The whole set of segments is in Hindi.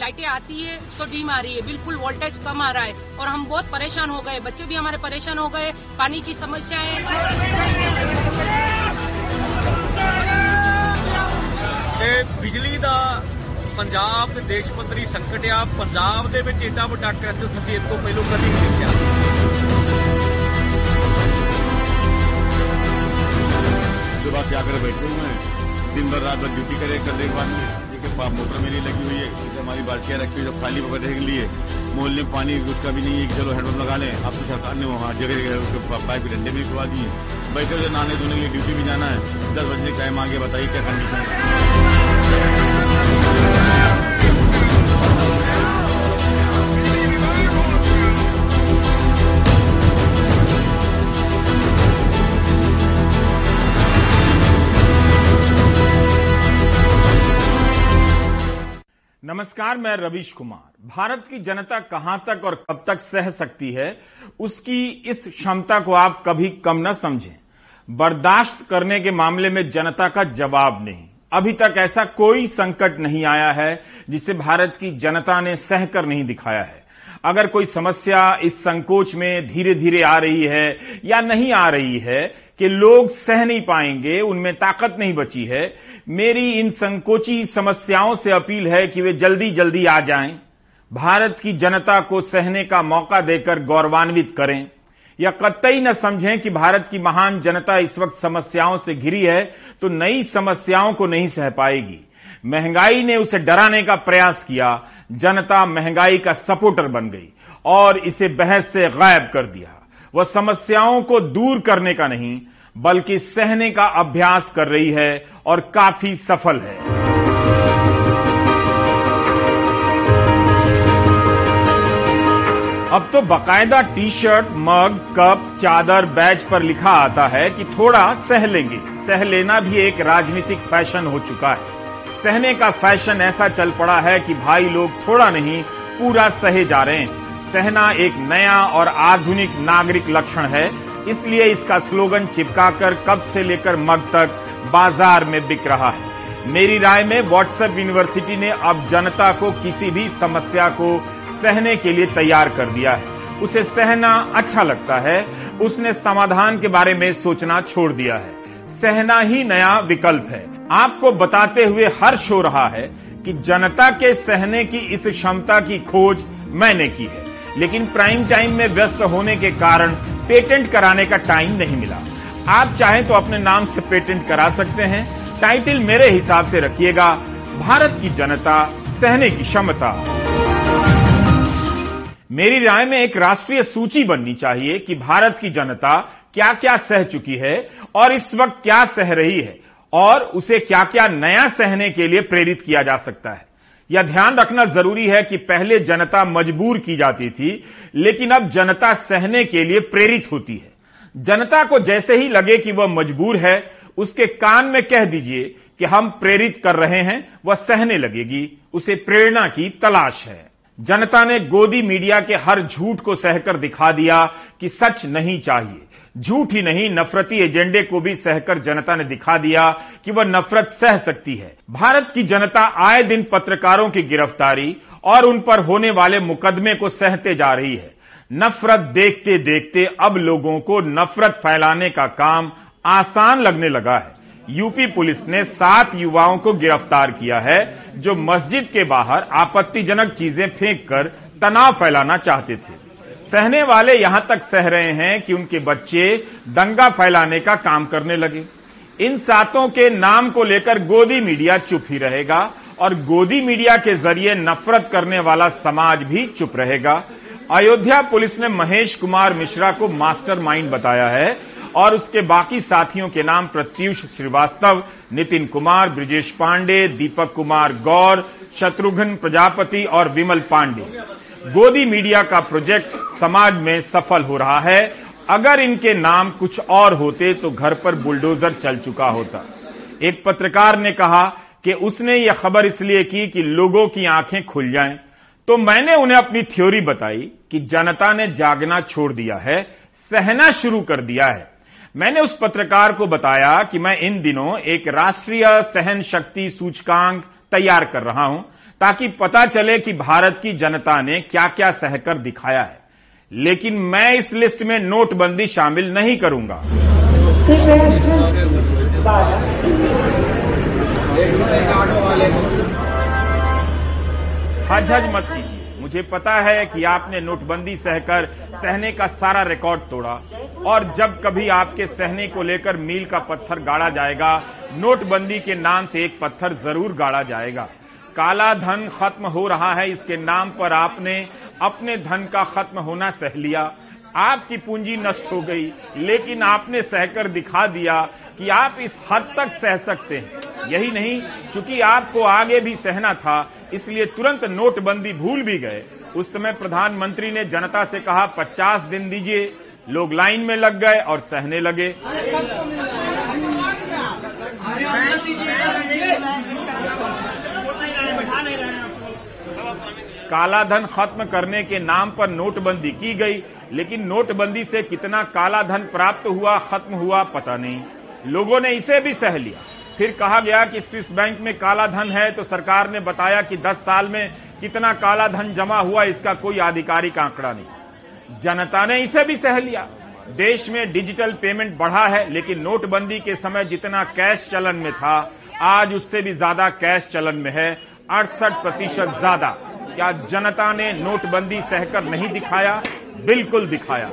लाइटें आती है तो डीम आ रही है, बिल्कुल वोल्टेज कम आ रहा है और हम बहुत परेशान हो गए, बच्चे भी हमारे परेशान हो गए, पानी की समस्या है। बिजली का पंजाब के देश पद्धरी संकट आ, पंजाब दे विच एडा वड्डा क्राइसिस असीं इस तों पहलों कदी नहीं देखिआ। सुबह से आकर बैठे हुए हैं, दिन भर रात भर ड्यूटी करने के बाद में मोटर मेरी लगी हुई है, हमारी बाल्टियां रखी हुई जब खाली पकड़ने के लिए, मोहल्ले में पानी उसका भी नहीं है कि चलो हैंडपंप लगा लें। अब तो सरकार ने वहाँ जगह पाइप डंडे भी खुआ दिए, बैठे हुए नहाने धोने के लिए ड्यूटी भी जाना है, 10 बजे टाइम आगे बताइए क्या कंडीशन है। नमस्कार, मैं रवीश कुमार। भारत की जनता कहां तक और कब तक सह सकती है, उसकी इस क्षमता को आप कभी कम न समझें। बर्दाश्त करने के मामले में जनता का जवाब नहीं। अभी तक ऐसा कोई संकट नहीं आया है जिसे भारत की जनता ने सहकर नहीं दिखाया है। अगर कोई समस्या इस संकोच में धीरे धीरे आ रही है या नहीं आ रही है कि लोग सह नहीं पाएंगे, उनमें ताकत नहीं बची है, मेरी इन संकोची समस्याओं से अपील है कि वे जल्दी जल्दी आ जाएं, भारत की जनता को सहने का मौका देकर गौरवान्वित करें, या कतई न समझें कि भारत की महान जनता इस वक्त समस्याओं से घिरी है तो नई समस्याओं को नहीं सह पाएगी। महंगाई ने उसे डराने का प्रयास किया, जनता महंगाई का सपोर्टर बन गई और इसे बहस से गायब कर दिया। वह समस्याओं को दूर करने का नहीं बल्कि सहने का अभ्यास कर रही है और काफी सफल है। अब तो बाकायदा टी शर्ट, मग, कप, चादर, बैज पर लिखा आता है कि थोड़ा सह लेंगे। सह लेना भी एक राजनीतिक फैशन हो चुका है। सहने का फैशन ऐसा चल पड़ा है कि भाई लोग थोड़ा नहीं पूरा सहे जा रहे हैं। सहना एक नया और आधुनिक नागरिक लक्षण है, इसलिए इसका स्लोगन चिपकाकर कप से लेकर मग तक बाजार में बिक रहा है। मेरी राय में व्हाट्सएप यूनिवर्सिटी ने अब जनता को किसी भी समस्या को सहने के लिए तैयार कर दिया है। उसे सहना अच्छा लगता है, उसने समाधान के बारे में सोचना छोड़ दिया है। सहना ही नया विकल्प है। आपको बताते हुए हर्ष हो रहा है कि जनता के सहने की इस क्षमता की खोज मैंने की है, लेकिन प्राइम टाइम में व्यस्त होने के कारण पेटेंट कराने का टाइम नहीं मिला। आप चाहें तो अपने नाम से पेटेंट करा सकते हैं। टाइटल मेरे हिसाब से रखिएगा, भारत की जनता सहने की क्षमता। मेरी राय में एक राष्ट्रीय सूची बननी चाहिए कि भारत की जनता क्या क्या सह चुकी है और इस वक्त क्या सह रही है और उसे क्या क्या नया सहने के लिए प्रेरित किया जा सकता है। यह ध्यान रखना जरूरी है कि पहले जनता मजबूर की जाती थी, लेकिन अब जनता सहने के लिए प्रेरित होती है। जनता को जैसे ही लगे कि वह मजबूर है, उसके कान में कह दीजिए कि हम प्रेरित कर रहे हैं, वह सहने लगेगी। उसे प्रेरणा की तलाश है। जनता ने गोदी मीडिया के हर झूठ को सहकर दिखा दिया कि सच नहीं चाहिए। झूठ ही नहीं, नफरती एजेंडे को भी सहकर जनता ने दिखा दिया कि वह नफरत सह सकती है। भारत की जनता आए दिन पत्रकारों की गिरफ्तारी और उन पर होने वाले मुकदमे को सहते जा रही है। नफरत देखते देखते अब लोगों को नफरत फैलाने का काम आसान लगने लगा है। यूपी पुलिस ने 7 युवाओं को गिरफ्तार किया है जो मस्जिद के बाहर आपत्तिजनक चीजें फेंककर तनाव फैलाना चाहते थे। सहने वाले यहां तक सह रहे हैं कि उनके बच्चे दंगा फैलाने का काम करने लगे। इन 7 के नाम को लेकर गोदी मीडिया चुप ही रहेगा और गोदी मीडिया के जरिए नफरत करने वाला समाज भी चुप रहेगा। अयोध्या पुलिस ने महेश कुमार मिश्रा को मास्टरमाइंड बताया है और उसके बाकी साथियों के नाम प्रत्युष श्रीवास्तव, नितिन कुमार, ब्रिजेश पांडे, दीपक कुमार गौर, शत्रुघ्न प्रजापति और विमल पांडे। गोदी मीडिया का प्रोजेक्ट समाज में सफल हो रहा है। अगर इनके नाम कुछ और होते तो घर पर बुलडोजर चल चुका होता। एक पत्रकार ने कहा कि उसने यह खबर इसलिए की कि लोगों की आंखें खुल जाएं, तो मैंने उन्हें अपनी थ्योरी बताई कि जनता ने जागना छोड़ दिया है, सहना शुरू कर दिया है। मैंने उस पत्रकार को बताया कि मैं इन दिनों एक राष्ट्रीय सहन शक्ति सूचकांक तैयार कर रहा हूं, ताकि पता चले कि भारत की जनता ने क्या क्या सहकर दिखाया है। लेकिन मैं इस लिस्ट में नोटबंदी शामिल नहीं करूंगा। हज मत कीजिए। मुझे पता है कि आपने नोटबंदी सहने का सारा रिकॉर्ड तोड़ा, और जब कभी आपके सहने को लेकर मील का पत्थर गाड़ा जाएगा, नोटबंदी के नाम से एक पत्थर जरूर गाड़ा जाएगा। काला धन खत्म हो रहा है, इसके नाम पर आपने अपने धन का खत्म होना सह लिया। आपकी पूंजी नष्ट हो गई, लेकिन आपने सहकर दिखा दिया कि आप इस हद तक सह सकते हैं। यही नहीं, चूंकि आपको आगे भी सहना था, इसलिए तुरंत नोटबंदी भूल भी गए। उस समय प्रधानमंत्री ने जनता से कहा 50 दिन दीजिए। लोग लाइन में लग गए और सहने लगे। काला धन खत्म करने के नाम पर नोटबंदी की गई, लेकिन नोटबंदी से कितना काला धन प्राप्त हुआ, खत्म हुआ, पता नहीं। लोगों ने इसे भी सह लिया। फिर कहा गया कि स्विस बैंक में काला धन है, तो सरकार ने बताया कि 10 साल में कितना काला धन जमा हुआ, इसका कोई आधिकारिक आंकड़ा नहीं। जनता ने इसे भी सह लिया। देश में डिजिटल पेमेंट बढ़ा है, लेकिन नोटबंदी के समय जितना कैश चलन में था, आज उससे भी ज्यादा कैश चलन में है, 68% ज्यादा। क्या जनता ने नोटबंदी सहकर नहीं दिखाया? बिल्कुल दिखाया।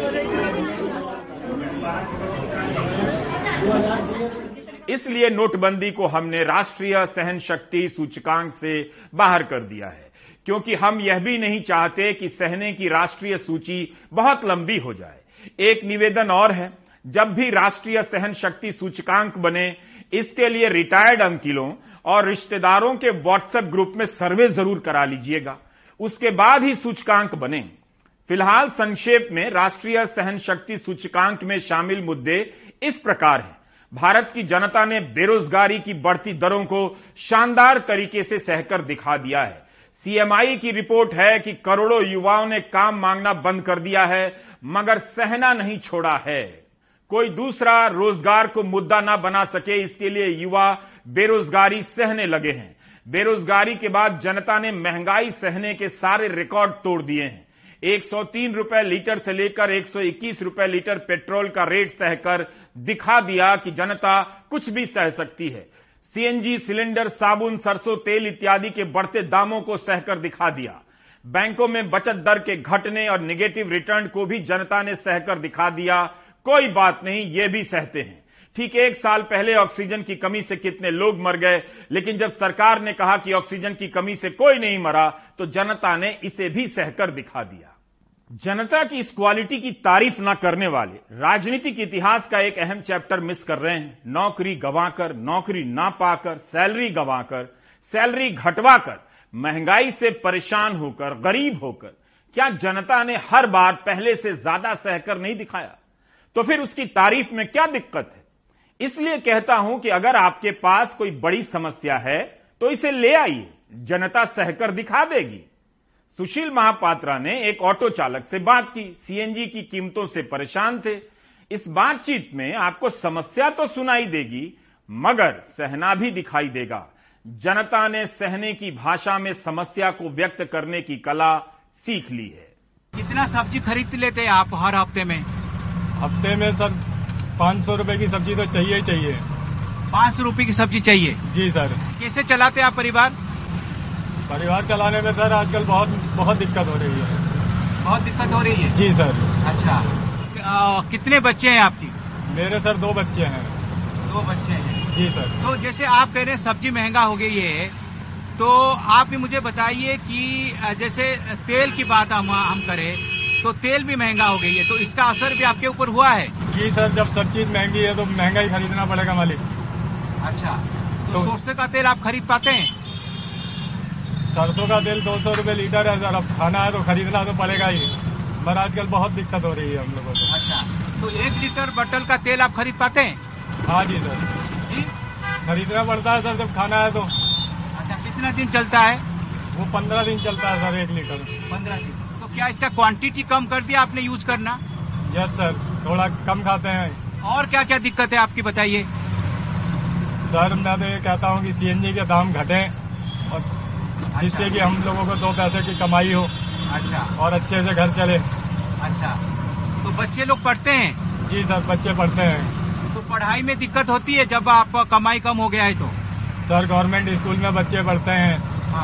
इसलिए नोटबंदी को हमने राष्ट्रीय सहन शक्ति सूचकांक से बाहर कर दिया है, क्योंकि हम यह भी नहीं चाहते कि सहने की राष्ट्रीय सूची बहुत लंबी हो जाए। एक निवेदन और है, जब भी राष्ट्रीय सहन शक्ति सूचकांक बने, इसके लिए रिटायर्ड अंकिलों और रिश्तेदारों के व्हाट्सएप ग्रुप में सर्वे जरूर करा लीजिएगा, उसके बाद ही सूचकांक बने। फिलहाल संक्षेप में राष्ट्रीय सहन शक्ति सूचकांक में शामिल मुद्दे इस प्रकार हैं। भारत की जनता ने बेरोजगारी की बढ़ती दरों को शानदार तरीके से सहकर दिखा दिया है। सीएमआई की रिपोर्ट है कि करोड़ों युवाओं ने काम मांगना बंद कर दिया है, मगर सहना नहीं छोड़ा है। कोई दूसरा रोजगार को मुद्दा ना बना सके, इसके लिए युवा बेरोजगारी सहने लगे हैं। बेरोजगारी के बाद जनता ने महंगाई सहने के सारे रिकॉर्ड तोड़ दिए हैं। 103 रुपए लीटर से लेकर 121 रुपए लीटर पेट्रोल का रेट सहकर दिखा दिया कि जनता कुछ भी सह सकती है। सीएनजी सिलेंडर, साबुन, सरसों तेल इत्यादि के बढ़ते दामों को सहकर दिखा दिया। बैंकों में बचत दर के घटने और नेगेटिव रिटर्न को भी जनता ने सहकर दिखा दिया। कोई बात नहीं, ये भी सहते हैं। ठीक 1 साल पहले ऑक्सीजन की कमी से कितने लोग मर गए, लेकिन जब सरकार ने कहा कि ऑक्सीजन की कमी से कोई नहीं मरा, तो जनता ने इसे भी सहकर दिखा दिया। जनता की इस क्वालिटी की तारीफ न करने वाले राजनीतिक इतिहास का एक अहम चैप्टर मिस कर रहे हैं। नौकरी गंवाकर, नौकरी ना पाकर, सैलरी गंवाकर, सैलरी घटवाकर, महंगाई से परेशान होकर, गरीब होकर, क्या जनता ने हर बार पहले से ज्यादा सहकर नहीं दिखाया? तो फिर उसकी तारीफ में क्या दिक्कत है? इसलिए कहता हूं कि अगर आपके पास कोई बड़ी समस्या है तो इसे ले आइए, जनता सहकर दिखा देगी। सुशील महापात्रा ने एक ऑटो चालक से बात की, सीएनजी की कीमतों से परेशान थे। इस बातचीत में आपको समस्या तो सुनाई देगी, मगर सहना भी दिखाई देगा। जनता ने सहने की भाषा में समस्या को व्यक्त करने की कला सीख ली है। कितना सब्जी खरीद लेते हैं आप हर हफ्ते में? हफ्ते में सर 500 रुपए की सब्जी तो चाहिए ही चाहिए। 500 रुपए की सब्जी चाहिए? जी सर। कैसे चलाते हैं आप परिवार? परिवार चलाने में सर आजकल बहुत दिक्कत हो रही है। बहुत दिक्कत हो रही है? जी सर। अच्छा, कितने बच्चे हैं आपकी? मेरे सर 2 बच्चे हैं। 2 बच्चे हैं? जी सर। तो जैसे आप कह रहे हैं सब्जी महंगा हो गई है, तो आप भी मुझे बताइए कि जैसे तेल की बात हम करें तो तेल भी महंगा हो गई है, तो इसका असर भी आपके ऊपर हुआ है? जी सर, जब सब चीज महंगी है तो महंगा ही खरीदना पड़ेगा मालिक। अच्छा, तो सरसों का तेल आप खरीद पाते हैं? सरसों का तेल 200 रुपए लीटर है सर। अब खाना है तो खरीदना तो पड़ेगा ही, पर आजकल बहुत दिक्कत हो रही है हम लोगों को। अच्छा, तो 1 लीटर बटल का तेल आप खरीद पाते हैं? हाँ जी सर। जी, खरीदना पड़ता है सर जब खाना है तो। अच्छा, कितना दिन चलता है वो? 15 दिन चलता है सर 1 लीटर। 15 दिन। तो क्या इसका क्वांटिटी कम कर दिया आपने यूज करना? यस सर, थोड़ा कम खाते हैं। और क्या क्या दिक्कत है आपकी बताइए। सर मैं तो ये कहता हूँ कि सीएनजी के दाम घटें और जिससे कि हम लोगों को 2 पैसे की कमाई हो। अच्छा। और अच्छे से घर चले। अच्छा, तो बच्चे लोग पढ़ते हैं? जी सर, बच्चे पढ़ते हैं। तो पढ़ाई में दिक्कत होती है जब आपका कमाई कम हो गया है तो? सर, गवर्नमेंट स्कूल में बच्चे पढ़ते हैं।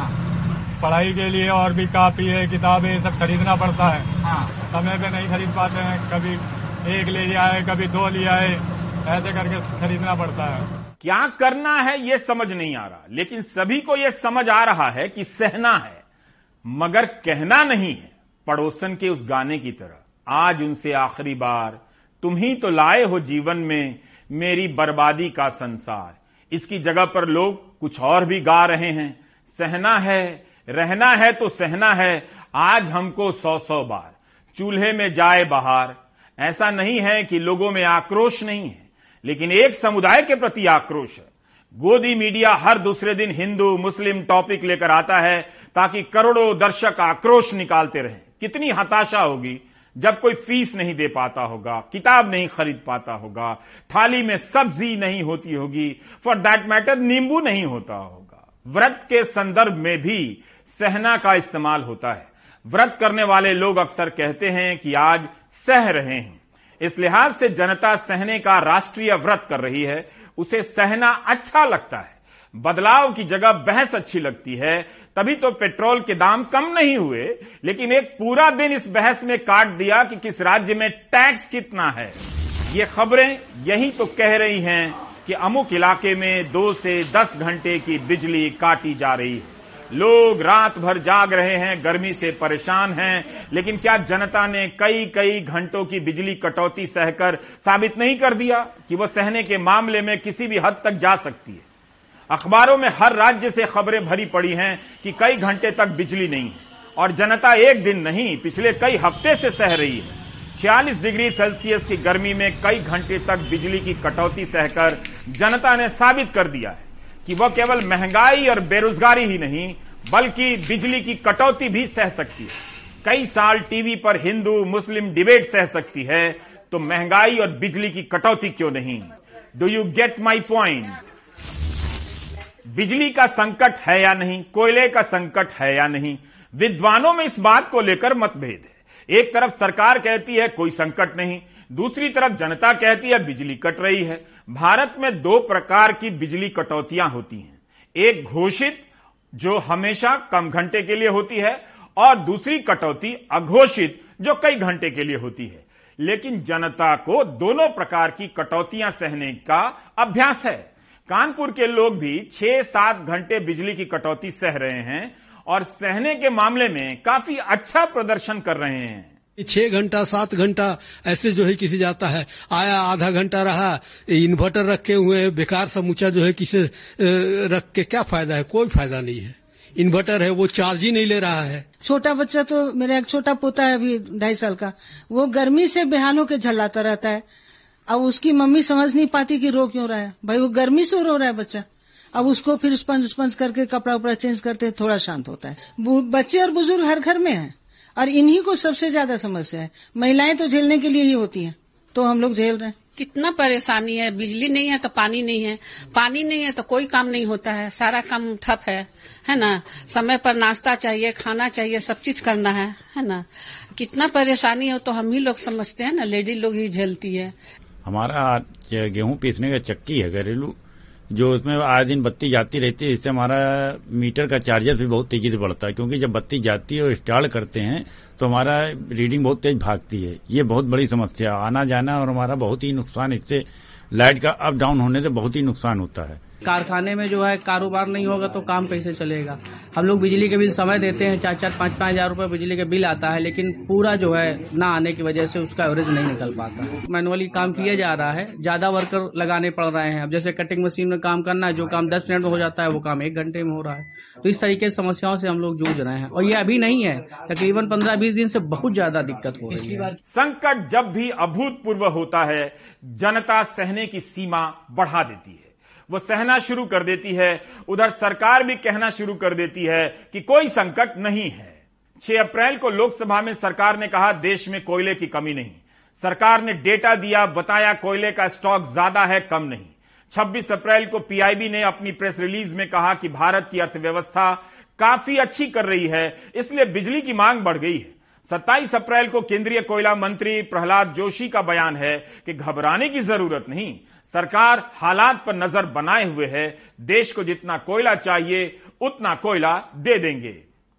हाँ। पढ़ाई के लिए और भी कापी है, किताबें, सब खरीदना पड़ता है। हाँ। समय पे नहीं खरीद पाते हैं, कभी 1 ले आए, कभी 2 ले आए, ऐसे करके खरीदना पड़ता है। क्या करना है ये समझ नहीं आ रहा, लेकिन सभी को यह समझ आ रहा है कि सहना है, मगर कहना नहीं है। पड़ोसन के उस गाने की तरह, आज उनसे आखिरी बार, तुम ही तो लाए हो जीवन में मेरी बर्बादी का संसार। इसकी जगह पर लोग कुछ और भी गा रहे हैं। सहना है, रहना है तो सहना है, आज हमको 100-100 बार चूल्हे में जाए बहार। ऐसा नहीं है कि लोगों में आक्रोश नहीं है, लेकिन एक समुदाय के प्रति आक्रोश है। गोदी मीडिया हर दूसरे दिन हिंदू मुस्लिम टॉपिक लेकर आता है ताकि करोड़ों दर्शक आक्रोश निकालते रहें। कितनी हताशा होगी जब कोई फीस नहीं दे पाता होगा, किताब नहीं खरीद पाता होगा, थाली में सब्जी नहीं होती होगी, फॉर दैट मैटर नींबू नहीं होता होगा। व्रत के संदर्भ में भी सहना का इस्तेमाल होता है। व्रत करने वाले लोग अक्सर कहते हैं कि आज सह रहे हैं। इस लिहाज से जनता सहने का राष्ट्रीय व्रत कर रही है, उसे सहना अच्छा लगता है। बदलाव की जगह बहस अच्छी लगती है। तभी तो पेट्रोल के दाम कम नहीं हुए, लेकिन एक पूरा दिन इस बहस में काट दिया कि किस राज्य में टैक्स कितना है। ये खबरें यही तो कह रही हैं कि अमुक इलाके में 2 से 10 घंटे की बिजली काटी जा रही है। लोग रात भर जाग रहे हैं, गर्मी से परेशान हैं, लेकिन क्या जनता ने कई घंटों की बिजली कटौती सहकर साबित नहीं कर दिया कि वह सहने के मामले में किसी भी हद तक जा सकती है? अखबारों में हर राज्य से खबरें भरी पड़ी हैं कि कई घंटे तक बिजली नहीं है, और जनता एक दिन नहीं, पिछले कई हफ्ते से सह रही है। 46 डिग्री सेल्सियस की गर्मी में कई घंटे तक बिजली की कटौती सहकर जनता ने साबित कर दिया है कि वह केवल महंगाई और बेरोजगारी ही नहीं, बल्कि बिजली की कटौती भी सह सकती है। कई साल टीवी पर हिंदू मुस्लिम डिबेट सह सकती है, तो महंगाई और बिजली की कटौती क्यों नहीं? Do you get my point? बिजली का संकट है या नहीं, कोयले का संकट है या नहीं, विद्वानों में इस बात को लेकर मतभेद है। एक तरफ सरकार कहती है कोई संकट नहीं, दूसरी तरफ जनता कहती है बिजली कट रही है। भारत में 2 प्रकार की बिजली कटौतियां होती हैं, एक घोषित जो हमेशा कम घंटे के लिए होती है, और दूसरी कटौती अघोषित जो कई घंटे के लिए होती है। लेकिन जनता को दोनों प्रकार की कटौतियां सहने का अभ्यास है। कानपुर के लोग भी 6-7 घंटे बिजली की कटौती सह रहे हैं और सहने के मामले में काफी अच्छा प्रदर्शन कर रहे हैं। 6 घंटा 7 घंटा ऐसे जो है किसी जाता है, आया आधा घंटा रहा, इन्वर्टर रखे हुए बेकार समूचा जो है किसे रख के क्या फायदा है? कोई फायदा नहीं है। इन्वर्टर है वो चार्ज ही नहीं ले रहा है। छोटा बच्चा, तो मेरा एक छोटा पोता है अभी 2.5 साल का, वो गर्मी से बेहाल होकर झल्लाता रहता है। अब उसकी मम्मी समझ नहीं पाती कि रो क्यों रहा है। भाई वो गर्मी से रो रहा है बच्चा। अब उसको फिर स्पंज करके कपड़ा उपड़ा चेंज करते थोड़ा शांत होता है। बच्चे और बुजुर्ग हर घर में हैं, और इन्हीं को सबसे ज्यादा समस्या है। महिलाएं तो झेलने के लिए ही होती हैं, तो हम लोग झेल रहे हैं। कितना परेशानी है। बिजली नहीं है तो पानी नहीं है, पानी नहीं है तो कोई काम नहीं होता है, सारा काम ठप है ना। समय पर नाश्ता चाहिए, खाना चाहिए, सब चीज करना है ना। कितना परेशानी हो तो हम ही लोग समझते हैं ना, लेडी लोग ही झेलती है। हमारा गेहूं पीसने का चक्की है घरेलू, जो उसमें आए दिन बत्ती जाती रहती है। इससे हमारा मीटर का चार्जेस भी बहुत तेजी से बढ़ता है, क्योंकि जब बत्ती जाती है और स्टार्ट करते हैं तो हमारा रीडिंग बहुत तेज भागती है। ये बहुत बड़ी समस्या, आना जाना और हमारा बहुत ही नुकसान, इससे लाइट का अप डाउन होने से बहुत ही नुकसान होता है। कारखाने में जो है कारोबार नहीं होगा तो काम कैसे चलेगा। हम लोग बिजली के बिल समय देते हैं, 4-4, 5-5 हजार रुपए बिजली के बिल आता है, लेकिन पूरा जो है ना आने की वजह से उसका एवरेज नहीं निकल पाता है। मैनुअली काम किया जा रहा है, ज्यादा वर्कर लगाने पड़ रहे हैं। अब जैसे कटिंग मशीन में काम करना है, जो काम 10 मिनट में हो जाता है वो काम 1 घंटे में हो रहा है। तो इस तरीके की समस्याओं से हम लोग जूझ रहे हैं, और ये अभी नहीं है, तकरीबन 15-20 दिन से बहुत ज्यादा दिक्कत हो रही है। संकट जब भी अभूतपूर्व होता है, जनता सहने की सीमा बढ़ा देती है, वो सहना शुरू कर देती है। उधर सरकार भी कहना शुरू कर देती है कि कोई संकट नहीं है। 6 अप्रैल को लोकसभा में सरकार ने कहा देश में कोयले की कमी नहीं। सरकार ने डेटा दिया, बताया कोयले का स्टॉक ज्यादा है, कम नहीं। 26 अप्रैल को पीआईबी ने अपनी प्रेस रिलीज में कहा कि भारत की अर्थव्यवस्था काफी अच्छी कर रही है, इसलिए बिजली की मांग बढ़ गई है। 27 अप्रैल को केंद्रीय कोयला मंत्री प्रहलाद जोशी का बयान है कि घबराने की जरूरत नहीं, सरकार हालात पर नजर बनाए हुए है, देश को जितना कोयला चाहिए उतना कोयला दे देंगे।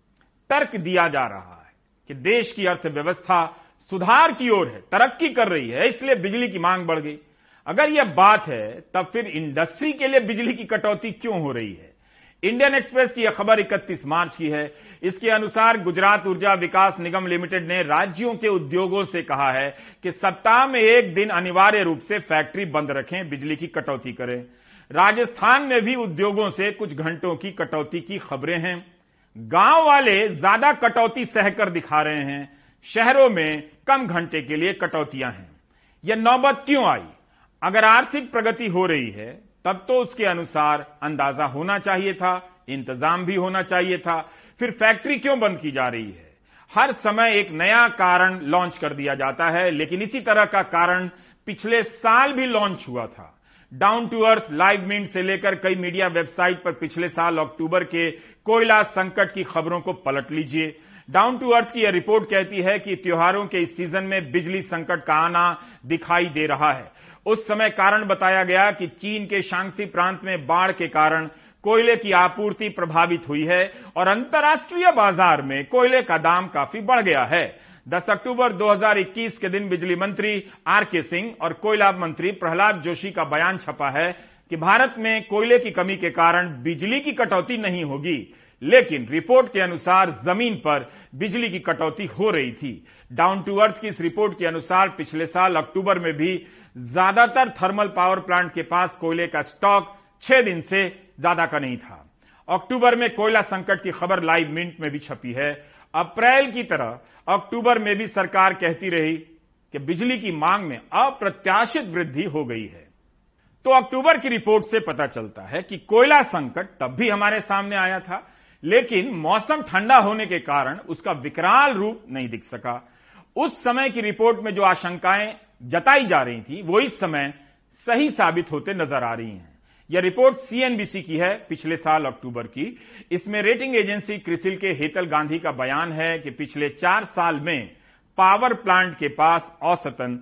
तर्क दिया जा रहा है कि देश की अर्थव्यवस्था सुधार की ओर है, तरक्की कर रही है, इसलिए बिजली की मांग बढ़ गई। अगर यह बात है तब फिर इंडस्ट्री के लिए बिजली की कटौती क्यों हो रही है? इंडियन एक्सप्रेस की यह खबर 31 मार्च की है। इसके अनुसार गुजरात ऊर्जा विकास निगम लिमिटेड ने राज्यों के उद्योगों से कहा है कि सप्ताह में एक दिन अनिवार्य रूप से फैक्ट्री बंद रखें, बिजली की कटौती करें। राजस्थान में भी उद्योगों से कुछ घंटों की कटौती की खबरें हैं। गांव वाले ज्यादा कटौती सहकर दिखा रहे हैं, शहरों में कम घंटे के लिए कटौतियां हैं। यह नौबत क्यों आई? अगर आर्थिक प्रगति हो रही है तब तो उसके अनुसार अंदाजा होना चाहिए था, इंतजाम भी होना चाहिए था, फिर फैक्ट्री क्यों बंद की जा रही है? हर समय एक नया कारण लॉन्च कर दिया जाता है, लेकिन इसी तरह का कारण पिछले साल भी लॉन्च हुआ था। Down to earth, Live Mint से लेकर कई मीडिया वेबसाइट पर पिछले साल अक्टूबर के कोयला संकट की खबरों को पलट लीजिए। डाउन टू अर्थ की यह रिपोर्ट कहती है कि त्योहारों के इस सीजन में बिजली संकट का आना दिखाई दे रहा है। उस समय कारण बताया गया कि चीन के शांग्सी प्रांत में बाढ़ के कारण कोयले की आपूर्ति प्रभावित हुई है और अंतर्राष्ट्रीय बाजार में कोयले का दाम काफी बढ़ गया है। 10 अक्टूबर 2021 के दिन बिजली मंत्री आर.के. सिंह और कोयला मंत्री प्रहलाद जोशी का बयान छपा है कि भारत में कोयले की कमी के कारण बिजली की कटौती नहीं होगी, लेकिन रिपोर्ट के अनुसार जमीन पर बिजली की कटौती हो रही थी। डाउन टू अर्थ की इस रिपोर्ट के अनुसार पिछले साल अक्टूबर में भी ज्यादातर थर्मल पावर प्लांट के पास कोयले का स्टॉक 6 दिन से ज्यादा का नहीं था। अक्टूबर में कोयला संकट की खबर लाइव मिंट में भी छपी है। अप्रैल की तरह अक्टूबर में भी सरकार कहती रही कि बिजली की मांग में अप्रत्याशित वृद्धि हो गई है। तो अक्टूबर की रिपोर्ट से पता चलता है कि कोयला संकट तब भी हमारे सामने आया था, लेकिन मौसम ठंडा होने के कारण उसका विकराल रूप नहीं दिख सका। उस समय की रिपोर्ट में जो आशंकाएं जताई जा रही थी वो इस समय सही साबित होते नजर आ रही हैं। यह रिपोर्ट सीएनबीसी की है, पिछले साल अक्टूबर की। इसमें रेटिंग एजेंसी क्रिसिल के हेतल गांधी का बयान है कि पिछले 4 साल में पावर प्लांट के पास औसतन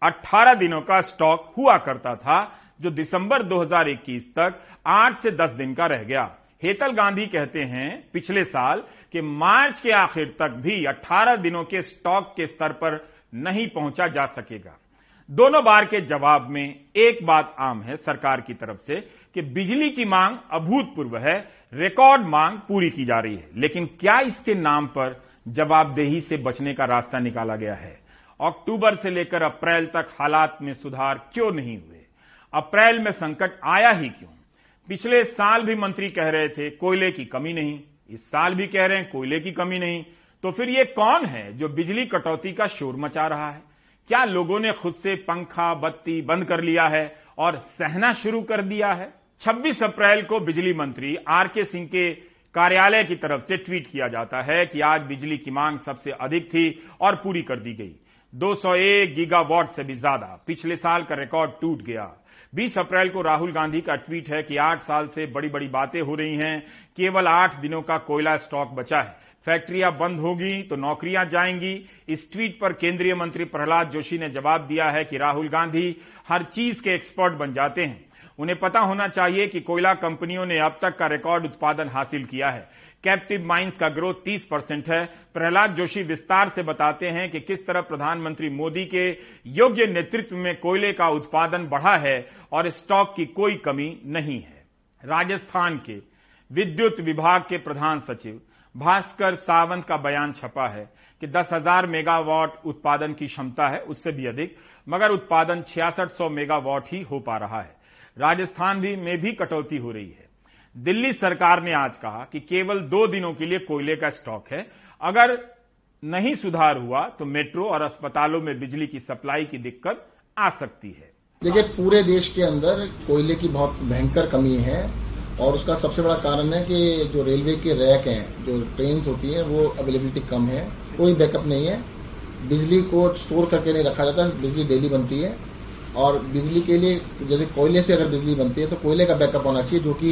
18 दिनों का स्टॉक हुआ करता था, जो दिसंबर 2021 तक 8 से 10 दिन का रह गया। हेतल गांधी कहते हैं पिछले साल के मार्च के आखिर तक भी 18 दिनों के स्टॉक के स्तर पर नहीं पहुंचा जा सकेगा। दोनों बार के जवाब में एक बात आम है सरकार की तरफ से कि बिजली की मांग अभूतपूर्व है, रिकॉर्ड मांग पूरी की जा रही है। लेकिन क्या इसके नाम पर जवाबदेही से बचने का रास्ता निकाला गया है? अक्टूबर से लेकर अप्रैल तक हालात में सुधार क्यों नहीं हुए? अप्रैल में संकट आया ही क्यों? पिछले साल भी मंत्री कह रहे थे कोयले की कमी नहीं, इस साल भी कह रहे हैं कोयले की कमी नहीं। तो फिर ये कौन है जो बिजली कटौती का शोर मचा रहा है? क्या लोगों ने खुद से पंखा बत्ती बंद कर लिया है और सहना शुरू कर दिया है? 26 अप्रैल को बिजली मंत्री आर.के. सिंह के कार्यालय की तरफ से ट्वीट किया जाता है कि आज बिजली की मांग सबसे अधिक थी और पूरी कर दी गई। 201 गीगावाट से भी ज्यादा, पिछले साल का रिकॉर्ड टूट गया। 20 अप्रैल को राहुल गांधी का ट्वीट है कि 8 साल से बड़ी बड़ी बातें हो रही हैं, केवल 8 दिनों का कोयला स्टॉक बचा है, फैक्ट्रियां बंद होगी तो नौकरियां जाएंगी। इस ट्वीट पर केंद्रीय मंत्री प्रहलाद जोशी ने जवाब दिया है कि राहुल गांधी हर चीज के एक्सपर्ट बन जाते हैं, उन्हें पता होना चाहिए कि कोयला कंपनियों ने अब तक का रिकॉर्ड उत्पादन हासिल किया है। कैप्टिव माइंस का ग्रोथ 30% है। प्रहलाद जोशी विस्तार से बताते हैं कि किस तरह प्रधानमंत्री मोदी के योग्य नेतृत्व में कोयले का उत्पादन बढ़ा है और स्टॉक की कोई कमी नहीं है। राजस्थान के विद्युत विभाग के प्रधान सचिव भास्कर सावंत का बयान छपा है कि 10,000 मेगावाट उत्पादन की क्षमता है, उससे भी अधिक, मगर उत्पादन 6600 मेगावाट ही हो पा रहा है। राजस्थान में भी कटौती हो रही है। दिल्ली सरकार ने आज कहा कि केवल 2 दिनों के लिए कोयले का स्टॉक है, अगर नहीं सुधार हुआ तो मेट्रो और अस्पतालों में बिजली की सप्लाई की दिक्कत आ सकती है। देखिए, पूरे देश के अंदर कोयले की बहुत भयंकर कमी है और उसका सबसे बड़ा कारण है कि जो रेलवे के रैक हैं, जो ट्रेन होती है, वो अवेलेबिलिटी कम है, कोई बैकअप नहीं है, बिजली को स्टोर करके नहीं रखा जाता, बिजली डेली बनती है और बिजली के लिए जैसे कोयले से अगर बिजली बनती है तो कोयले का बैकअप होना चाहिए, जो कि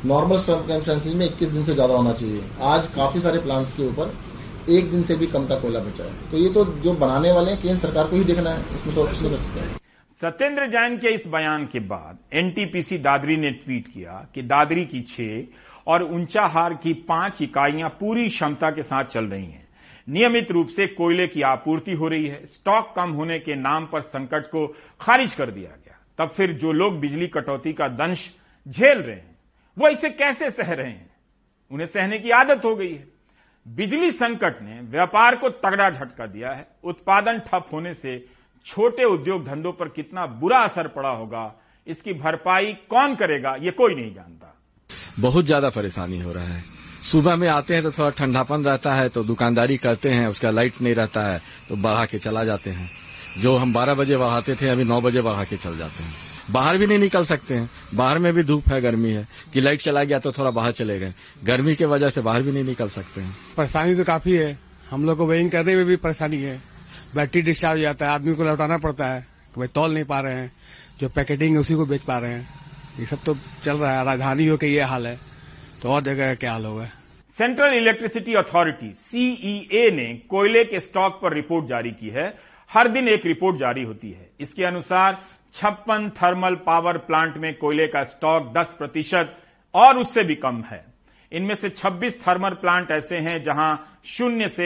नॉर्मल सर्कमस्टेंसेस में 21 दिन से ज्यादा होना चाहिए। आज काफी सारे प्लांट्स के ऊपर 1 दिन से भी कम का कोयला बचा है। तो ये तो जो बनाने वाले हैं केंद्र सरकार को ही देखना है, इसमें तो कुछ नहीं कर सकते। सत्येंद्र जैन के इस बयान के बाद एनटीपीसी दादरी ने ट्वीट किया कि दादरी की 6 और ऊंचाहार की 5 इकाइयां पूरी क्षमता के साथ चल रही हैं। नियमित रूप से कोयले की आपूर्ति हो रही है। स्टॉक कम होने के नाम पर संकट को खारिज कर दिया गया। तब फिर जो लोग बिजली कटौती का दंश झेल रहे हैं वो इसे कैसे सह रहे हैं? उन्हें सहने की आदत हो गई है। बिजली संकट ने व्यापार को तगड़ा झटका दिया है। उत्पादन ठप होने से छोटे उद्योग धंधों पर कितना बुरा असर पड़ा होगा, इसकी भरपाई कौन करेगा, ये कोई नहीं जानता। बहुत ज्यादा परेशानी हो रहा है। सुबह में आते हैं तो थोड़ा ठंडापन रहता है, तो दुकानदारी करते हैं, उसका लाइट नहीं रहता है तो बढ़ा के चला जाते हैं। जो हम 12 बजे बढ़ाते थे अभी 9 बजे बढ़ा के चल जाते हैं। बाहर भी नहीं निकल सकते हैं, बाहर में भी धूप है, गर्मी है कि लाइट चला गया तो थोड़ा बाहर चले गए। गर्मी की वजह से बाहर भी नहीं निकल सकते हैं। परेशानी तो काफी है। हम लोग को वेइंग करने में भी परेशानी है। बैटरी डिस्चार्ज हो जाता है, आदमी को लौटाना पड़ता है कि भाई तौल नहीं पा रहे हैं, जो पैकेटिंग है उसी को बेच पा रहे हैं। ये सब तो चल रहा है। राजधानी हो के ये हाल है तो और जगह का क्या हाल होगा। सेंट्रल इलेक्ट्रिसिटी अथॉरिटी CEA ने कोयले के स्टॉक पर रिपोर्ट जारी की है। हर दिन एक रिपोर्ट जारी होती है। इसके अनुसार 56 थर्मल पावर प्लांट में कोयले का स्टॉक 10% और उससे भी कम है। इनमें से 26 थर्मल प्लांट ऐसे हैं जहां 0 से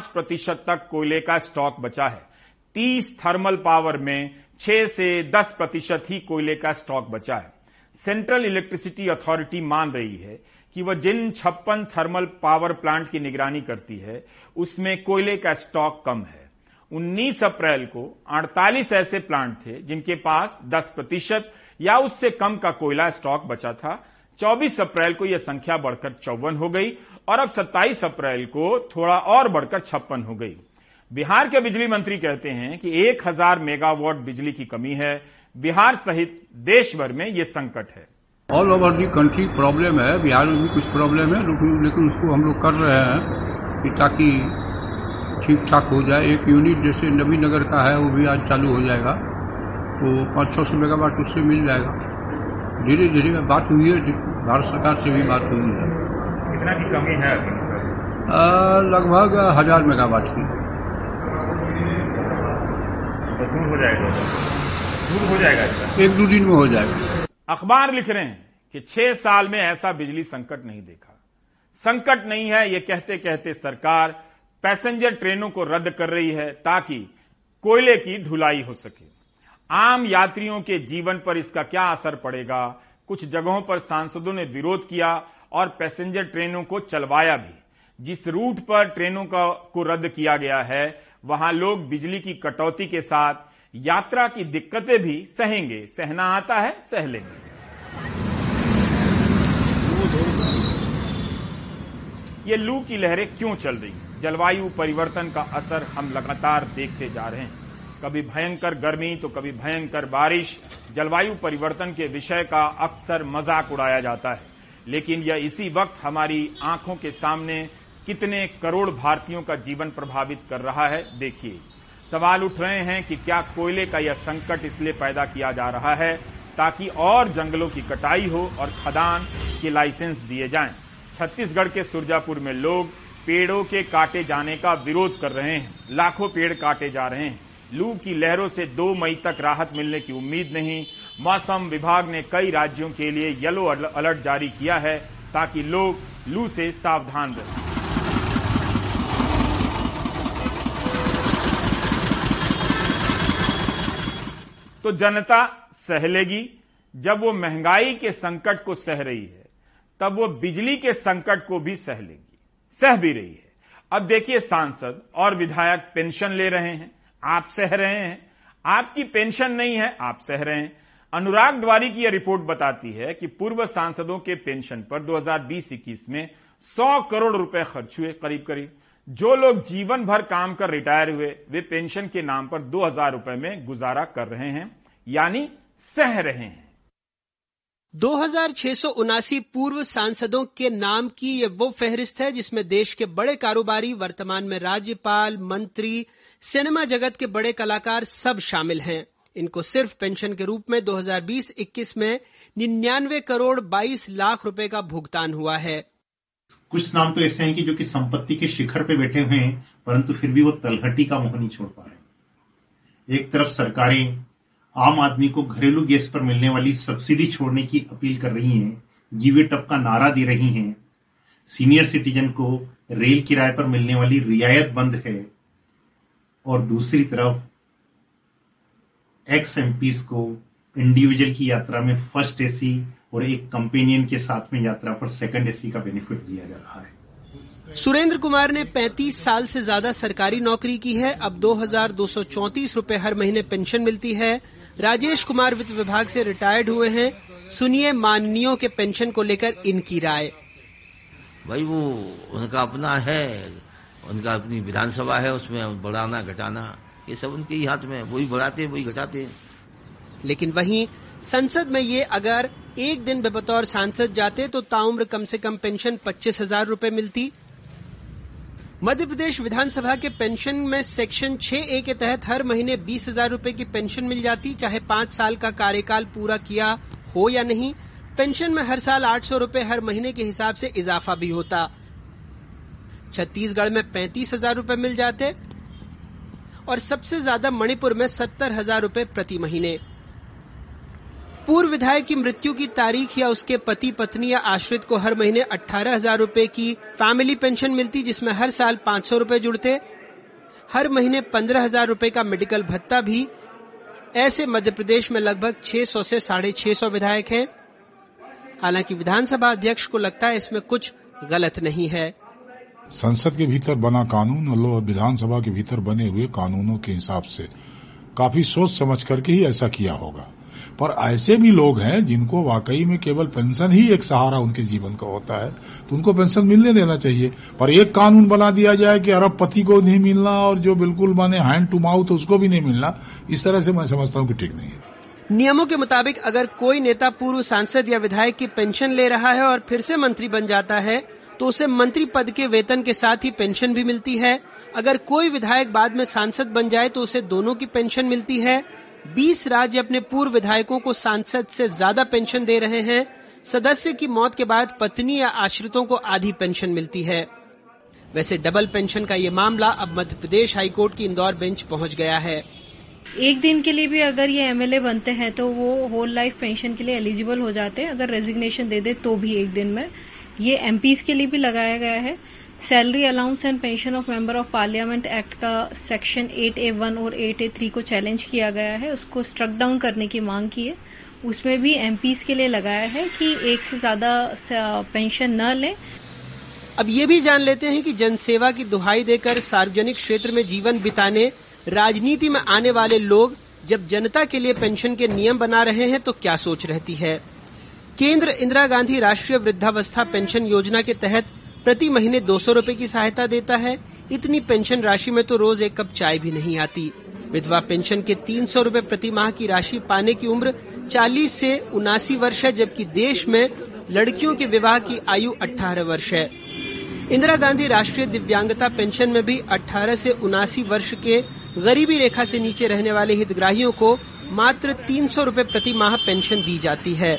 5% तक कोयले का स्टॉक बचा है। 30 थर्मल पावर में 6 से 10% ही कोयले का स्टॉक बचा है। सेंट्रल इलेक्ट्रिसिटी अथॉरिटी मान रही है कि वह जिन 56 थर्मल पावर प्लांट की निगरानी करती है उसमें कोयले का स्टॉक कम है। 19 अप्रैल को 48 ऐसे प्लांट थे जिनके पास 10% या उससे कम का कोयला स्टॉक बचा था। 24 अप्रैल को यह संख्या बढ़कर 54 हो गई और अब 27 अप्रैल को थोड़ा और बढ़कर 56 हो गई। बिहार के बिजली मंत्री कहते हैं कि 1000 मेगावाट बिजली की कमी है। बिहार सहित देश भर में यह संकट है। All over the country problem है। बिहार में भी कुछ प्रॉब्लम है, लेकिन उसको हम लोग कर रहे हैं कि ताकि ठीक ठाक हो जाए। एक यूनिट जैसे नबीनगर का है वो भी आज चालू हो जाएगा, वो 500-600 मेगावाट उससे मिल जाएगा। धीरे धीरे बात हुई है, भारत सरकार से भी बात हुई है। कितना की कमी है? लगभग 1000 मेगावाट की। तो दूर हो जाएगा, दूर हो जाएगा इसका 1-2 दिन में हो जाएगा। अखबार लिख रहे हैं कि 6 साल में ऐसा बिजली संकट नहीं देखा। संकट नहीं है ये कहते कहते सरकार पैसेंजर ट्रेनों को रद्द कर रही है ताकि कोयले की ढुलाई हो सके। आम यात्रियों के जीवन पर इसका क्या असर पड़ेगा? कुछ जगहों पर सांसदों ने विरोध किया और पैसेंजर ट्रेनों को चलवाया भी। जिस रूट पर ट्रेनों को रद्द किया गया है वहां लोग बिजली की कटौती के साथ यात्रा की दिक्कतें भी सहेंगे। सहना आता है, सह लेंगे। ये लू की लहरें क्यों चल रही हैं? जलवायु परिवर्तन का असर हम लगातार देखते जा रहे हैं। कभी भयंकर गर्मी तो कभी भयंकर बारिश। जलवायु परिवर्तन के विषय का अक्सर मजाक उड़ाया जाता है, लेकिन यह इसी वक्त हमारी आंखों के सामने कितने करोड़ भारतीयों का जीवन प्रभावित कर रहा है। देखिए, सवाल उठ रहे हैं कि क्या कोयले का यह संकट इसलिए पैदा किया जा रहा है ताकि और जंगलों की कटाई हो और खदान के लाइसेंस दिए जाएं। छत्तीसगढ़ के सुरजापुर में लोग पेड़ों के काटे जाने का विरोध कर रहे हैं। लाखों पेड़ काटे जा रहे हैं। लू की लहरों से 2 मई तक राहत मिलने की उम्मीद नहीं। मौसम विभाग ने कई राज्यों के लिए येलो अलर्ट जारी किया है ताकि लोग लू से सावधान रहें। तो जनता सह लेगी। जब वो महंगाई के संकट को सह रही है तब वो बिजली के संकट को भी सह लेगी, सह भी रही है। अब देखिए, सांसद और विधायक पेंशन ले रहे हैं, आप सह रहे हैं। आपकी पेंशन नहीं है, आप सह रहे हैं। अनुराग द्वारी की यह रिपोर्ट बताती है कि पूर्व सांसदों के पेंशन पर 2020-21 में 100 करोड़ रुपए खर्च हुए करीब करीब। जो लोग जीवन भर काम कर रिटायर हुए वे पेंशन के नाम पर 2000 रुपए में गुजारा कर रहे हैं, यानी सह रहे हैं। 2679 पूर्व सांसदों के नाम की ये वो फहरिस्त है जिसमें देश के बड़े कारोबारी, वर्तमान में राज्यपाल, मंत्री, सिनेमा जगत के बड़े कलाकार सब शामिल हैं। इनको सिर्फ पेंशन के रूप में 2020-21 में 99 करोड़ 22 लाख रुपए का भुगतान हुआ है। कुछ नाम तो ऐसे हैं कि जो कि संपत्ति के शिखर पे बैठे हुए हैं, परंतु फिर भी वो तलहटी का मोह नहीं छोड़ पा रहे। एक तरफ सरकारें आम आदमी को घरेलू गैस पर मिलने वाली सब्सिडी छोड़ने की अपील कर रही हैं, गिव इट अप का नारा दे रही हैं, सीनियर सिटीजन को रेल किराए पर मिलने वाली रियायत बंद है, और दूसरी तरफ एक्स एमपीज को इंडिविजुअल की यात्रा में फर्स्ट एसी और एक कंपेनियन के साथ में यात्रा पर सेकंड एसी का बेनिफिट दिया जा रहा है। सुरेंद्र कुमार ने 35 साल से ज्यादा सरकारी नौकरी की है। अब 2,234 रुपए हर महीने पेंशन मिलती है। राजेश कुमार वित्त विभाग से रिटायर्ड हुए हैं। सुनिए माननीयों के पेंशन को लेकर इनकी राय। भाई वो उनका अपना है, उनका अपनी विधानसभा है, उसमें बढ़ाना घटाना ये सब उनके ही हाथ में, वही बढ़ाते वही घटाते। लेकिन वहीं संसद में ये अगर एक दिन बतौर सांसद जाते तो ताउम्र कम से कम पेंशन 25,000 रुपए मिलती। मध्य प्रदेश विधानसभा के पेंशन में सेक्शन 6A के तहत हर महीने 20,000 रुपए की पेंशन मिल जाती, चाहे 5 साल का कार्यकाल पूरा किया हो या नहीं। पेंशन में हर साल 800 रुपए हर महीने के हिसाब से इजाफा भी होता। छत्तीसगढ़ में 35,000 रुपए मिल जाते और सबसे ज्यादा मणिपुर में 70,000 रुपए प्रति महीने। पूर्व विधायक की मृत्यु की तारीख या उसके पति पत्नी या आश्रित को हर महीने 18,000 रुपए की फैमिली पेंशन मिलती, जिसमें हर साल 500 रुपए जुड़ते। हर महीने 15,000 रुपए का मेडिकल भत्ता भी। ऐसे मध्य प्रदेश में लगभग 600 से 650 विधायक हैं। हालांकि विधानसभा अध्यक्ष को लगता है इसमें कुछ गलत नहीं है। संसद के भीतर बना कानून और विधानसभा के भीतर बने हुए कानूनों के हिसाब से काफी सोच समझ करके ही ऐसा किया होगा। पर ऐसे भी लोग हैं जिनको वाकई में केवल पेंशन ही एक सहारा उनके जीवन का होता है, तो उनको पेंशन मिलने देना चाहिए। पर एक कानून बना दिया जाए कि अरबपति को नहीं मिलना और जो बिल्कुल माने हैंड टू माउथ उसको भी नहीं मिलना, इस तरह से मैं समझता हूँ कि ठीक नहीं है। नियमों के मुताबिक अगर कोई नेता पूर्व सांसद या विधायक की पेंशन ले रहा है और फिर से मंत्री बन जाता है तो उसे मंत्री पद के वेतन के साथ ही पेंशन भी मिलती है। अगर कोई विधायक बाद में सांसद बन जाए तो उसे दोनों की पेंशन मिलती है। 20 राज्य अपने पूर्व विधायकों को सांसद से ज्यादा पेंशन दे रहे हैं। सदस्य की मौत के बाद पत्नी या आश्रितों को आधी पेंशन मिलती है। वैसे डबल पेंशन का ये मामला अब मध्य प्रदेश हाईकोर्ट की इंदौर बेंच पहुंच गया है। एक दिन के लिए भी अगर ये एमएलए बनते हैं तो वो होल लाइफ पेंशन के लिए एलिजिबल हो जाते हैं। अगर रेजिग्नेशन दे दे तो भी एक दिन में। ये एमपीज के लिए भी लगाया गया है। Salary allowance and pension of member of parliament act का सेक्शन 8A1 और 8A3 को चैलेंज किया गया है, उसको स्ट्रक डाउन करने की मांग की है। उसमें भी एमपीज के लिए लगाया है कि एक से ज्यादा पेंशन न लें। अब ये भी जान लेते हैं कि जनसेवा की दुहाई देकर सार्वजनिक क्षेत्र में जीवन बिताने राजनीति में आने वाले लोग जब जनता के लिए पेंशन के नियम बना रहे हैं तो क्या सोच रहती है। केंद्र इंदिरा गांधी राष्ट्रीय वृद्धावस्था पेंशन योजना के तहत प्रति महीने 200 रुपए की सहायता देता है। इतनी पेंशन राशि में तो रोज एक कप चाय भी नहीं आती। विधवा पेंशन के 300 रुपए प्रति माह की राशि पाने की उम्र 40 से 79 वर्ष है, जबकि देश में लड़कियों के विवाह की आयु 18 वर्ष है। इंदिरा गांधी राष्ट्रीय दिव्यांगता पेंशन में भी 18 से 79 वर्ष के गरीबी रेखा से नीचे रहने वाले हितग्राहियों को मात्र 300 रुपए प्रति माह पेंशन दी जाती है।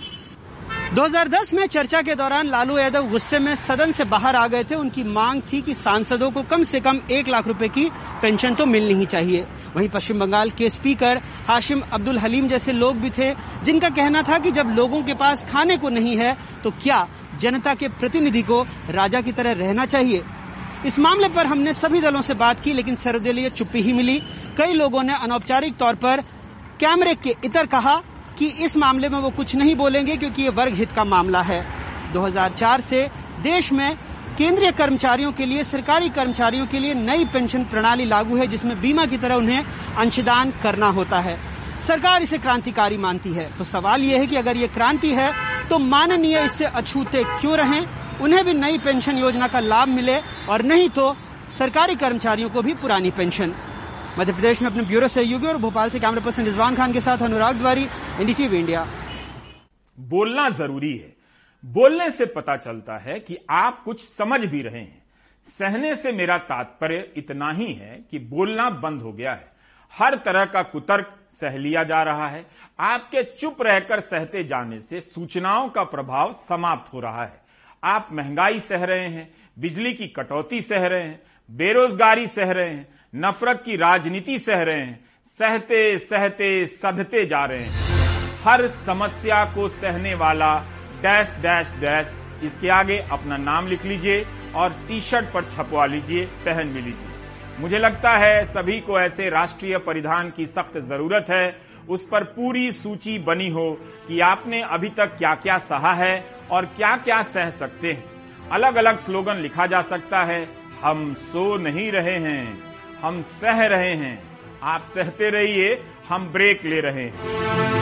2010 में चर्चा के दौरान लालू यादव गुस्से में सदन से बाहर आ गए थे। उनकी मांग थी कि सांसदों को कम से कम 1 लाख रुपए की पेंशन तो मिलनी ही चाहिए। वहीं पश्चिम बंगाल के स्पीकर हाशिम अब्दुल हलीम जैसे लोग भी थे जिनका कहना था कि जब लोगों के पास खाने को नहीं है तो क्या जनता के प्रतिनिधि को राजा की तरह रहना चाहिए। इस मामले पर हमने सभी दलों से बात की, लेकिन सर्वदलीय चुप्पी ही मिली। कई लोगों ने अनौपचारिक तौर पर कैमरे के इतर कहा कि इस मामले में वो कुछ नहीं बोलेंगे क्योंकि ये वर्ग हित का मामला है। 2004 से देश में केंद्रीय कर्मचारियों के लिए, सरकारी कर्मचारियों के लिए नई पेंशन प्रणाली लागू है, जिसमें बीमा की तरह उन्हें अंशदान करना होता है। सरकार इसे क्रांतिकारी मानती है। तो सवाल ये है कि अगर ये क्रांति है तो माननीय इससे अछूते क्यों रहें। उन्हें भी नई पेंशन योजना का लाभ मिले और नहीं तो सरकारी कर्मचारियों को भी पुरानी पेंशन। मध्य प्रदेश में अपने ब्यूरो सहयोगी और भोपाल से कैमरा पर्सन रिजवान खान के साथ अनुराग द्वारी, एनडीटीवी इंडिया। बोलना जरूरी है। बोलने से पता चलता है कि आप कुछ समझ भी रहे हैं। सहने से मेरा तात्पर्य इतना ही है कि बोलना बंद हो गया है। हर तरह का कुतर्क सह लिया जा रहा है। आपके चुप रहकर सहते जाने से सूचनाओं का प्रभाव समाप्त हो रहा है। आप महंगाई सह रहे हैं, बिजली की कटौती सह रहे हैं, बेरोजगारी सह रहे हैं, नफरत की राजनीति सह रहे हैं, सहते सहते सधते जा रहे हैं। हर समस्या को सहने वाला डैश डैश डैश, इसके आगे अपना नाम लिख लीजिए और टी शर्ट पर छपवा लीजिए, पहन भी लीजिए। मुझे लगता है सभी को ऐसे राष्ट्रीय परिधान की सख्त जरूरत है। उस पर पूरी सूची बनी हो कि आपने अभी तक क्या क्या सहा है और क्या क्या सह सकते हैं। अलग अलग स्लोगन लिखा जा सकता है। हम सो नहीं रहे हैं, हम सह रहे हैं। आप सहते रहिए, हम ब्रेक ले रहे हैं।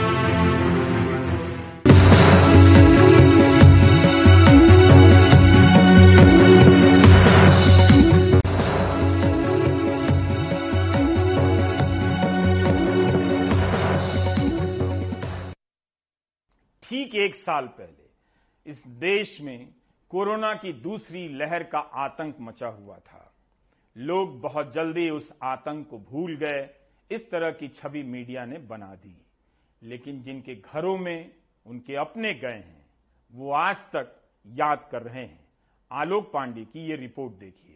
ठीक एक साल पहले इस देश में कोरोना की दूसरी लहर का आतंक मचा हुआ था। लोग बहुत जल्दी उस आतंक को भूल गए, इस तरह की छवि मीडिया ने बना दी। लेकिन जिनके घरों में उनके अपने गए हैं, वो आज तक याद कर रहे हैं। आलोक पांडे की ये रिपोर्ट देखिए।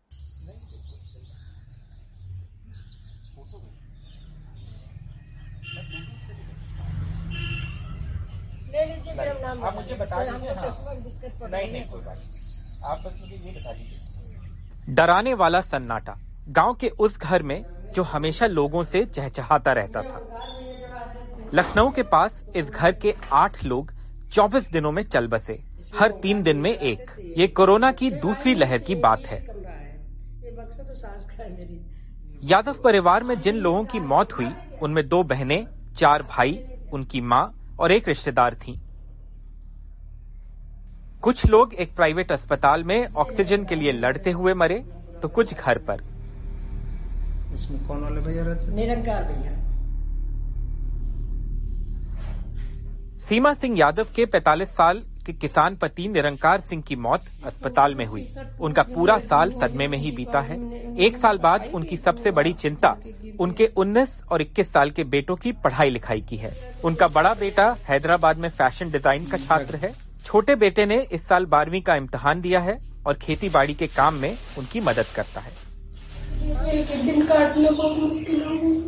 आप मुझे बता दीजिए। नहीं कोई बात, आप बस मुझे ये बता दीजिए। डराने वाला सन्नाटा गांव के उस घर में जो हमेशा लोगों से चहचहाता रहता था। लखनऊ के पास इस घर के 8 लोग 24 दिनों में चल बसे, हर 3 दिन में एक। ये कोरोना की दूसरी लहर की बात है। यादव परिवार में जिन लोगों की मौत हुई उनमें 2 बहनें, 4 भाई, उनकी मां और एक रिश्तेदार थी। कुछ लोग एक प्राइवेट अस्पताल में ऑक्सीजन के लिए लड़ते हुए मरे, तो कुछ घर पर। इसमें कौन वाले भैया रहते? निरंकार भैया। सीमा सिंह यादव के 45 साल के किसान पति निरंकार सिंह की मौत अस्पताल में हुई। उनका पूरा साल सदमे में ही बीता है। 1 साल बाद उनकी सबसे बड़ी चिंता उनके 19 और 21 साल के बेटों की पढ़ाई लिखाई की है। उनका बड़ा बेटा हैदराबाद में फैशन डिजाइन का छात्र है। छोटे बेटे ने इस साल 12वीं का इम्तिहान दिया है और खेती बाड़ी के काम में उनकी मदद करता है। एक दिन काटना बहुत मुश्किल हो गई।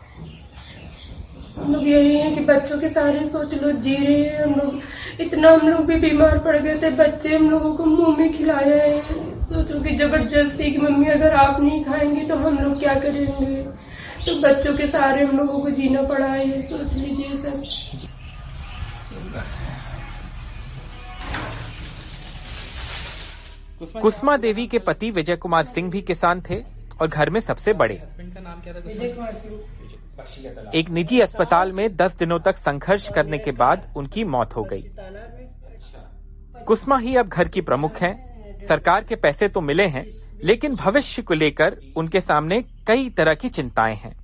हम लोग यही है कि बच्चों के सारे सोच लो जी रहे हैं हम लोग। इतना हम लोग भी बीमार पड़ गए थे, बच्चे हम लोगों को मुंह में खिलाया है। सोचो कि जबरदस्ती कि मम्मी अगर आप नहीं खाएंगे तो हम लोग क्या करेंगे। तो बच्चों के सारे हम लोगों को जीना पड़ा है, सोच लीजिए सब। कुसमा देवी के पति विजय कुमार सिंह भी किसान थे और घर में सबसे बड़े। विजय कुमार सिंह एक निजी अस्पताल में 10 दिनों तक संघर्ष करने के बाद उनकी मौत हो गई। कुसमा ही अब घर की प्रमुख हैं। सरकार के पैसे तो मिले हैं, लेकिन भविष्य को लेकर उनके सामने कई तरह की चिंताएं हैं।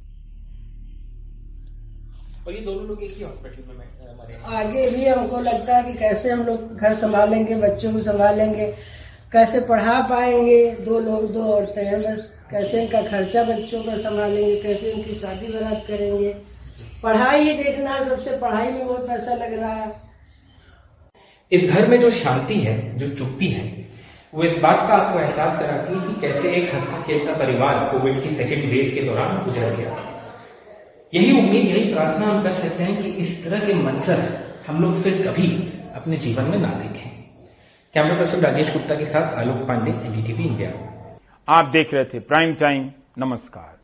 और ये दोनों लोग एक ही हॉस्पिटल में आगे भी हमको लगता है कि कैसे हम लोग घर संभालेंगे, बच्चों को संभालेंगे, कैसे पढ़ा पाएंगे। 2 औरतें हैं बस, कैसे इनका खर्चा बच्चों का संभालेंगे, कैसे इनकी शादी बारात करेंगे। पढ़ाई ही देखना है सबसे, पढ़ाई में बहुत पैसा लग रहा है। इस घर में जो शांति है, जो चुप्पी है, वो इस बात का आपको एहसास कराती है कि कैसे एक हंसता खेलता परिवार कोविड की सेकेंड वेव के दौरान गुजर गया। यही उम्मीद, यही प्रार्थना हम कर सकते हैं कि इस तरह के मंजर हम लोग फिर कभी अपने जीवन में ना देखें। कैमरा पर्सन राजेश गुप्ता के साथ आलोक पांडे, एनडीटीवी इंडिया। आप देख रहे थे प्राइम टाइम। नमस्कार।